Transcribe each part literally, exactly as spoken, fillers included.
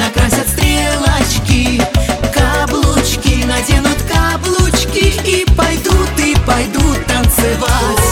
накрасят стрелочки, каблучки наденут каблучки и пойдут, и пойдут танцевать.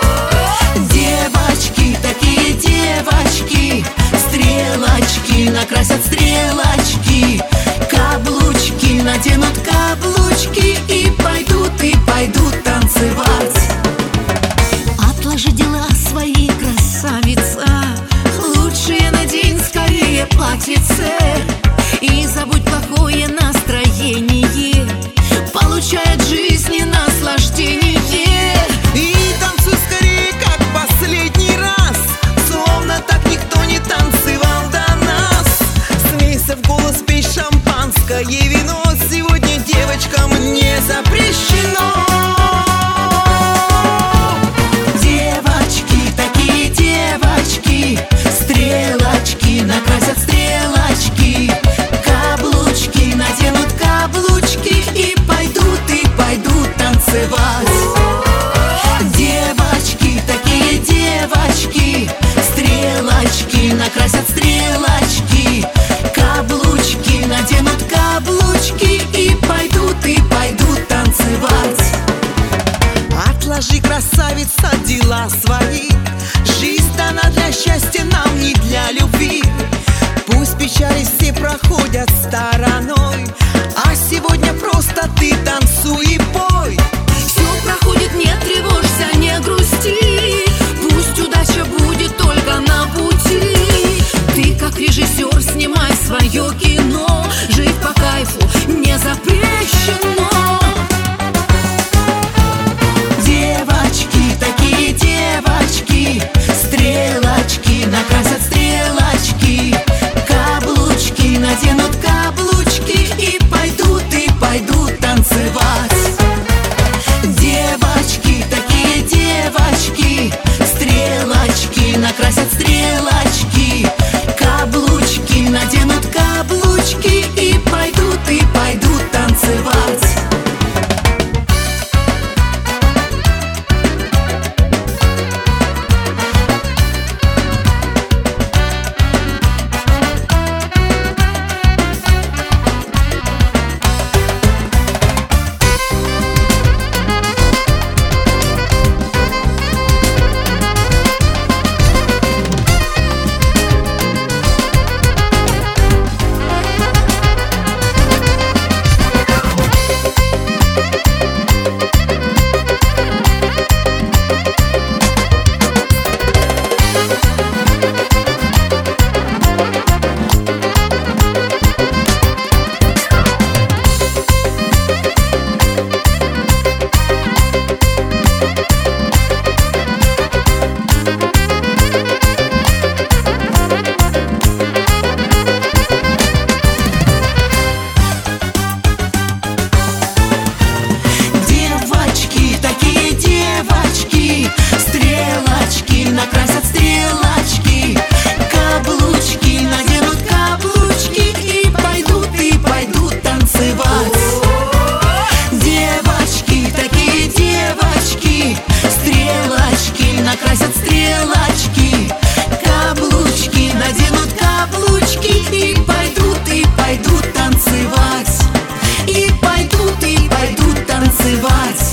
Девочки, такие девочки, стрелочки накрасят стрелочки, каблучки наденут каблучки и пойдут, и пойдут танцевать. Отложи дела свои, красавица, лучшее надень скорее платьице и забудь плохое настроение, получай от жизни наслаждение. И танцуй скорее, как последний раз, словно так никто не танцевал до нас. Смейся в голос, пей шампанское вино, сегодня девочкам не запрещено. Девочки, такие девочки, стрелочки накрасят стрелочки, каблучки наденут каблучки и пойдут, и пойдут танцевать. Девочки, такие девочки, стрелочки накрасят стрелочки, каблучки наденут каблучки и пойдут, и пойдут танцевать. Отложи, красавица, дела свои, жизнь дана для счастья, нам не для любви. Пусть печали все проходят стороной, а сегодня просто ты танцуй и пой. Все проходит, не тревожься, не грусти, пусть удача будет только на пути. Ты как режиссер снимай свое кино, жить по кайфу не запрещено. Девочки, такие девочки, стрелочки накрасят стрелочки, каблучки наденут каблучки и пойдут, и пойдут танцевать. Девочки, такие девочки, стрелочки накрасят стрелочки, каблучки наденут каблучки и пойдут, и пойдут танцевать. Стрелочки накрасят стрелочки, каблучки наденут каблучки и пойдут, и пойдут танцевать. Девочки, такие девочки, стрелочки накрасят стрелочки, каблучки наденут каблучки и пойдут, и пойдут танцевать. И пойдут, и пойдут танцевать.